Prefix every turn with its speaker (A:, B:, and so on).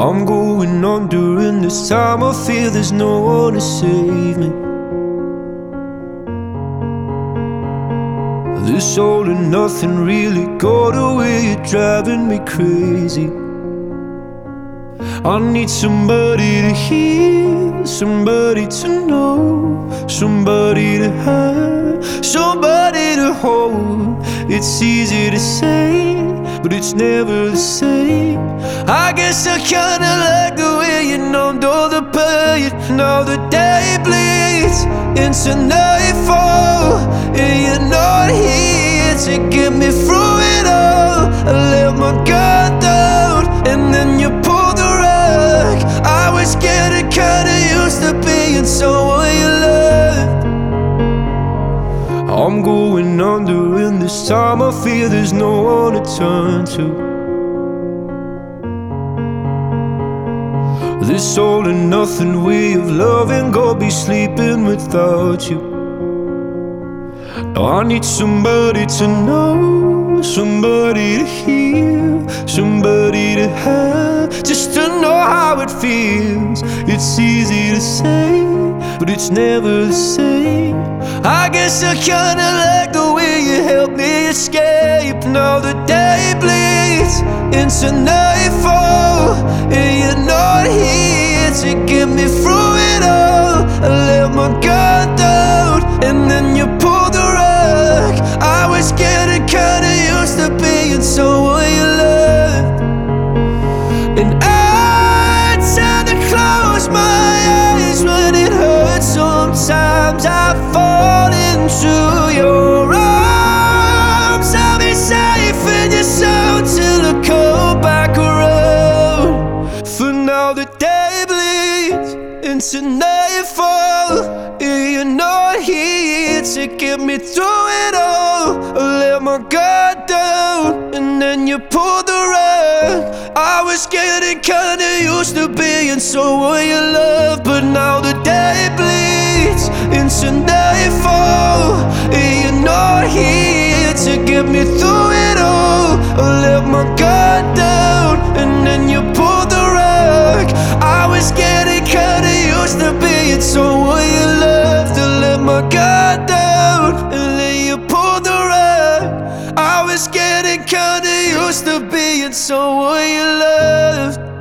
A: I'm going on during this time. I feel there's no one to save me. This all and nothing really got away, you're driving me crazy. I need somebody to hear, somebody to know, somebody to have, somebody to hold. It's easy to say, but it's never the same. I guess I kinda like the way you numbed all the pain. Now the day bleeds into nightfall, and you're not here to get me through it all. I let my guard down, and then you pulled the rug. I was getting kinda used to being someone you loved. I'm going under, and this time I feel there's no one to turn to. This all and nothing way of loving, go be sleeping without you. Now I need somebody to know, somebody to hear, somebody to have, just to know how it feels. It's easy to say, but it's never the same. I guess I kinda like the way you helped me escape. Now the day bleeds into nightfall, and you're not here to get me through it all. I let my guard down, and then you pulled the rug. I was getting kinda used to being someone you loved, and I tend to close my eyes when it hurts. Sometimes I fall into your arms. I'll be safe in your soul till I come back around. For now the day bleeds into nightfall, and you're not here to get me through it all. I let my guard down, and then you pulled the rug. I was getting kinda used to being someone you love, but now the day bleeds into nightfall, and you're not here to get me through it all. I let my guard down, and then you pulled the rug. I was getting kinda used to being someone you loved. I let my guard down, and then you pulled the rug. I was getting kinda used to being someone you loved.